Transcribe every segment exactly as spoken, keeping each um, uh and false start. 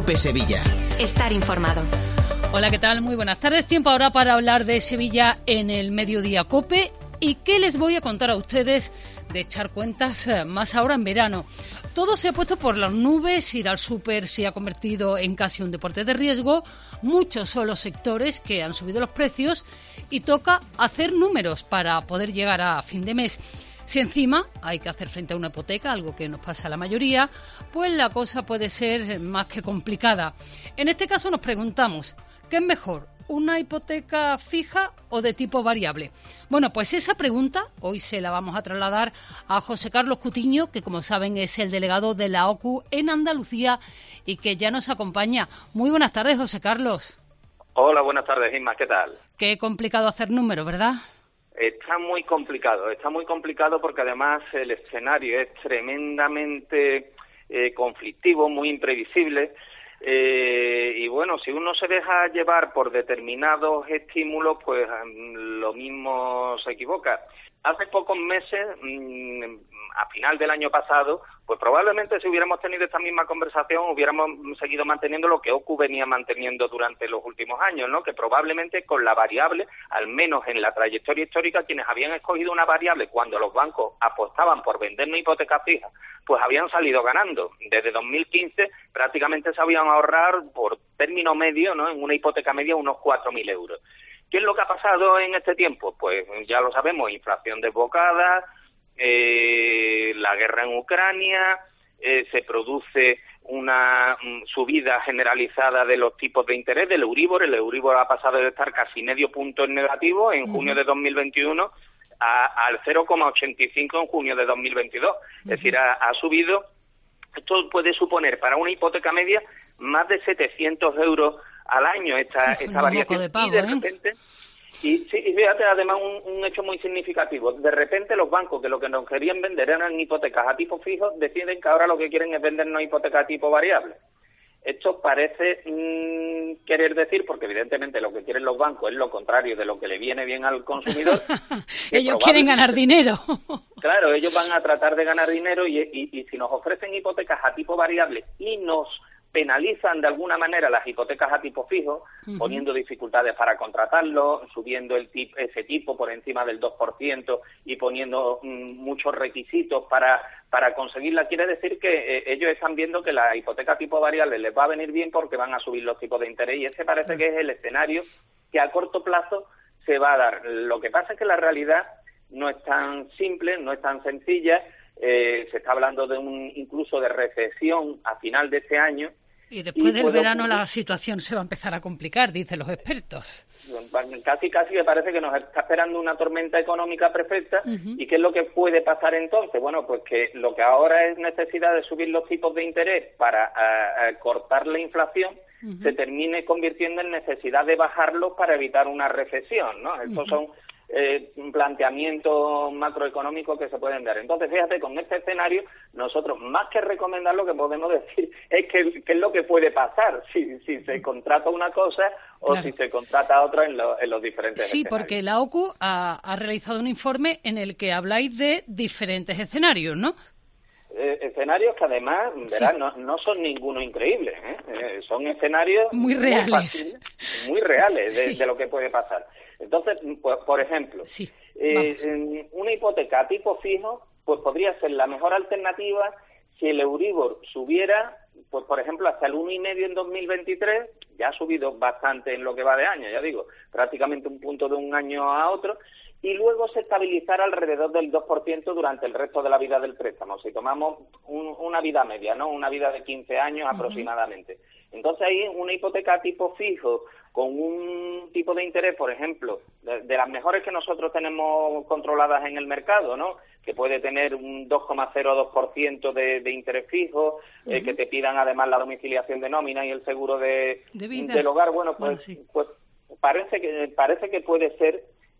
COPE Sevilla. Estar informado. Hola, ¿qué tal? Muy buenas tardes. Tiempo ahora para hablar de Sevilla en el Mediodía COPE. ¿Y qué les voy a contar a ustedes de echar cuentas más ahora en verano? Todo se ha puesto por las nubes, ir al súper se ha convertido en casi un deporte de riesgo, muchos son los sectores que han subido los precios y toca hacer números para poder llegar a fin de mes. Si encima hay que hacer frente a una hipoteca, algo que nos pasa a la mayoría, pues la cosa puede ser más que complicada. En este caso nos preguntamos, ¿qué es mejor? ¿Una hipoteca fija o de tipo variable? Bueno, pues esa pregunta hoy se la vamos a trasladar a José Carlos Cutiño, que como saben es el delegado de la O C U en Andalucía y que ya nos acompaña. Muy buenas tardes, José Carlos. Hola, buenas tardes, Inma, ¿qué tal? Qué complicado hacer números, ¿verdad? Está muy complicado, está muy complicado porque además el escenario es tremendamente eh, conflictivo, muy imprevisible. Eh, y bueno, si uno se deja llevar por determinados estímulos, pues lo mismo se equivoca. Hace pocos meses, mmm, a final del año pasado, pues probablemente si hubiéramos tenido esta misma conversación hubiéramos seguido manteniendo lo que O C U venía manteniendo durante los últimos años, ¿no? Que probablemente con la variable, al menos en la trayectoria histórica, quienes habían escogido una variable cuando los bancos apostaban por vender una hipoteca fija, pues habían salido ganando. Desde dos mil quince prácticamente se habían ahorrado por término medio, ¿no? En una hipoteca media unos cuatro mil euros. ¿Qué es lo que ha pasado en este tiempo? Pues ya lo sabemos, inflación desbocada, eh, la guerra en Ucrania, eh, se produce una um, subida generalizada de los tipos de interés del Euribor. El Euribor ha pasado de estar casi medio punto en negativo en junio de dos mil veintiuno a, al cero coma ochenta y cinco en junio de dos mil veintidós. Es decir, ha, ha subido. Esto puede suponer para una hipoteca media más de setecientos euros al año esta, sí, esta variación. De pago, y de ¿eh? repente, y, sí, y fíjate además un, un hecho muy significativo, de repente los bancos que lo que nos querían vender eran hipotecas a tipo fijo, deciden que ahora lo que quieren es vendernos hipotecas a tipo variable. Esto parece mmm, querer decir, porque evidentemente lo que quieren los bancos es lo contrario de lo que le viene bien al consumidor. Ellos quieren ganar dinero. Claro, ellos van a tratar de ganar dinero y, y, y si nos ofrecen hipotecas a tipo variable y nos penalizan de alguna manera las hipotecas a tipo fijo, uh-huh. poniendo dificultades para contratarlo, subiendo el tip, ese tipo por encima del dos por ciento y poniendo mm, muchos requisitos para para conseguirla, quiere decir que eh, ellos están viendo que la hipoteca tipo variable les va a venir bien porque van a subir los tipos de interés y ese parece uh-huh. que es el escenario que a corto plazo se va a dar. Lo que pasa es que la realidad no es tan simple, no es tan sencilla, eh, se está hablando de un incluso de recesión a final de este año. Y después y del verano ocurrir, la situación se va a empezar a complicar, dicen los expertos. Casi, casi me parece que nos está esperando una tormenta económica perfecta. Uh-huh. ¿Y qué es lo que puede pasar entonces? Bueno, pues que lo que ahora es necesidad de subir los tipos de interés para a, a cortar la inflación, uh-huh. se termine convirtiendo en necesidad de bajarlos para evitar una recesión, ¿no? Estos uh-huh. son eh, planteamientos macroeconómicos que se pueden dar. Entonces, fíjate, con este escenario, nosotros, más que recomendar, lo que podemos decir es que, que es lo que puede pasar si, si se contrata una cosa o claro. si se contrata otra en, lo, en los diferentes sí, escenarios. Porque la O C U ha, ha realizado un informe en el que habláis de diferentes escenarios, ¿no? Eh, escenarios que además, verás, sí. no, no son ninguno increíble, ¿eh? Eh, son escenarios muy reales, muy, fáciles, muy reales de, sí. de lo que puede pasar. Entonces, pues, por ejemplo, sí. eh, una hipoteca a tipo fijo, pues podría ser la mejor alternativa si el Euribor subiera, pues por ejemplo, hasta el uno coma cinco en dos mil veintitrés, ya ha subido bastante en lo que va de año, ya digo, prácticamente un punto de un año a otro, y luego se estabilizara alrededor del dos por ciento durante el resto de la vida del préstamo. Si tomamos un, una vida media, ¿no? Una vida de quince años uh-huh. aproximadamente. Entonces ahí una hipoteca tipo fijo con un tipo de interés, por ejemplo, de, de las mejores que nosotros tenemos controladas en el mercado, ¿no? Que puede tener un dos coma cero dos por ciento de, de interés fijo, uh-huh. eh, que te pidan además la domiciliación de nómina y el seguro de, de del hogar. Bueno, pues, bueno, sí. pues parece que parece que puede ser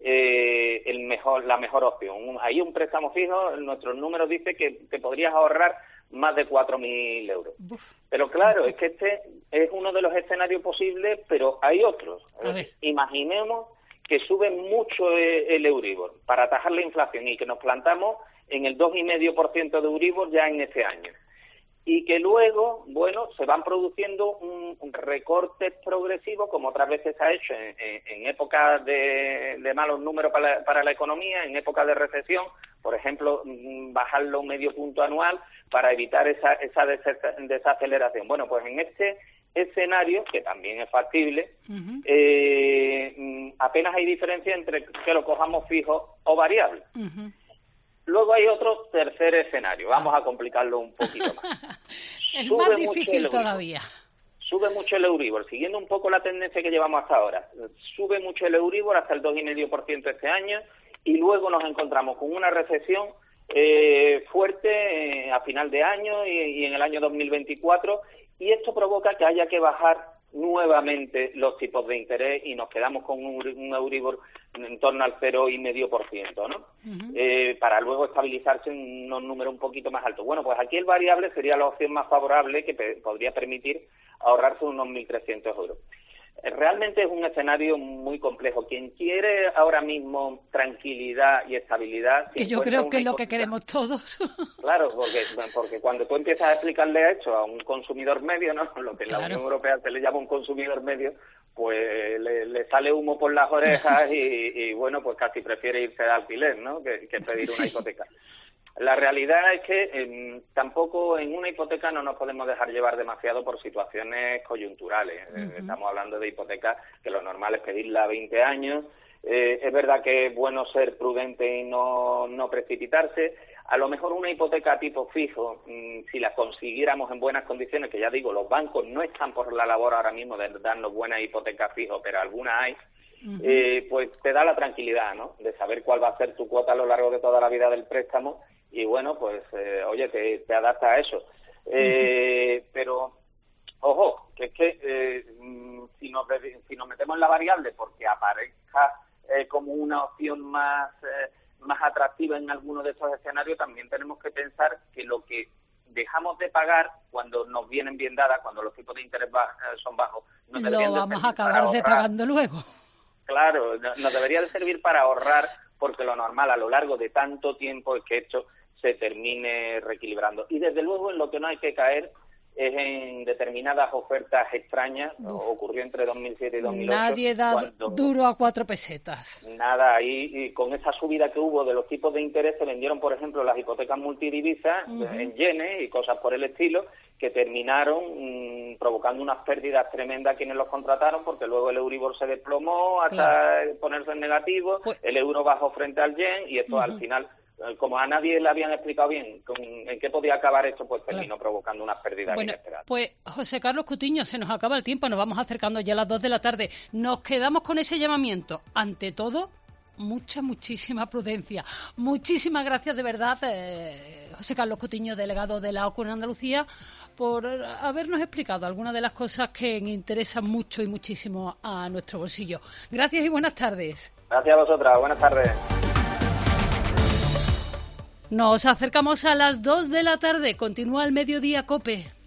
eh, el mejor la mejor opción. Ahí un préstamo fijo, nuestros números dice que te podrías ahorrar más de cuatro mil euros. Uf. Pero claro, es que este es uno de los escenarios posibles, pero hay otros. Imaginemos que sube mucho el Euribor para atajar la inflación y que nos plantamos en el dos coma cinco por ciento de Euribor ya en este año. y que luego, bueno, se van produciendo un, un recortes progresivos, como otras veces se ha hecho en, en, en épocas de, de malos números para la, para la economía, en épocas de recesión, por ejemplo, bajarlo un medio punto anual para evitar esa, esa desaceleración. Bueno, pues en este escenario, que también es factible, uh-huh. eh, apenas hay diferencia entre que lo cojamos fijo o variable. Uh-huh. Luego hay otro tercer escenario, vamos a complicarlo un poquito más. Es Sube más difícil todavía. Sube mucho el Euribor, siguiendo un poco la tendencia que llevamos hasta ahora. Sube mucho el Euribor hasta el dos coma cinco por ciento este año y luego nos encontramos con una recesión eh, fuerte eh, a final de año y, y en el año dos mil veinticuatro, y esto provoca que haya que bajar nuevamente los tipos de interés y nos quedamos con un, un Euribor en torno al cero coma cinco por ciento, ¿no? Uh-huh. Eh, para luego estabilizarse en unos números un poquito más altos. Bueno, pues aquí el variable sería la opción más favorable que pe- podría permitir ahorrarse unos mil trescientos euros. Realmente es un escenario muy complejo. Quien quiere ahora mismo tranquilidad y estabilidad... Que yo creo que es lo que queremos todos. Claro, porque, porque cuando tú empiezas a explicarle esto a un consumidor medio, ¿no? Lo que en claro. la Unión Europea se le llama un consumidor medio, pues le, le sale humo por las orejas y, y bueno, pues casi prefiere irse de alquiler, ¿no? Que, que pedir una sí. hipoteca. La realidad es que eh, tampoco en una hipoteca no nos podemos dejar llevar demasiado por situaciones coyunturales. Uh-huh. Eh, estamos hablando de hipotecas que lo normal es pedirla a veinte años. Eh, es verdad que es bueno ser prudente y no, no precipitarse. A lo mejor una hipoteca tipo fijo, mmm, si la consiguiéramos en buenas condiciones, que ya digo, los bancos no están por la labor ahora mismo de darnos buenas hipotecas fijo, pero algunas hay. Uh-huh. Eh, pues te da la tranquilidad, ¿no? De saber cuál va a ser tu cuota a lo largo de toda la vida del préstamo y bueno, pues, eh, oye, te, te adapta a eso. Eh, uh-huh. Pero, ojo, que es que eh, si, nos, si nos metemos en la variable porque aparezca eh, como una opción más, eh, más atractiva en alguno de estos escenarios, también tenemos que pensar que lo que dejamos de pagar cuando nos vienen bien dadas, cuando los tipos de interés baj- son bajos, nos lo vamos a acabar de pagando luego. Claro, nos debería de servir para ahorrar, porque lo normal a lo largo de tanto tiempo es que esto se termine reequilibrando. Y desde luego en lo que no hay que caer es en determinadas ofertas extrañas. Uf. Ocurrió entre dos mil siete y dos mil ocho. Nadie da duro a cuatro pesetas. Nada, ahí y con esa subida que hubo de los tipos de interés se vendieron, por ejemplo, las hipotecas multidivisas uh-huh. en yenes y cosas por el estilo, que terminaron mmm, provocando unas pérdidas tremendas a quienes los contrataron, porque luego el Euribor se desplomó hasta claro. ponerse en negativo, pues, el euro bajó frente al yen y esto uh-huh. al final, como a nadie le habían explicado bien con, en qué podía acabar esto, pues terminó claro. provocando unas pérdidas bueno, inesperadas. Pues José Carlos Cutiño, se nos acaba el tiempo, nos vamos acercando ya a las dos de la tarde. Nos quedamos con ese llamamiento. Ante todo, mucha, muchísima prudencia. Muchísimas gracias de verdad, eh, José Carlos Cutiño, delegado de la O C U en Andalucía, por habernos explicado algunas de las cosas que interesan mucho y muchísimo a nuestro bolsillo. Gracias y buenas tardes. Gracias a vosotras, buenas tardes. Nos acercamos a las dos de la tarde. Continúa el Mediodía COPE.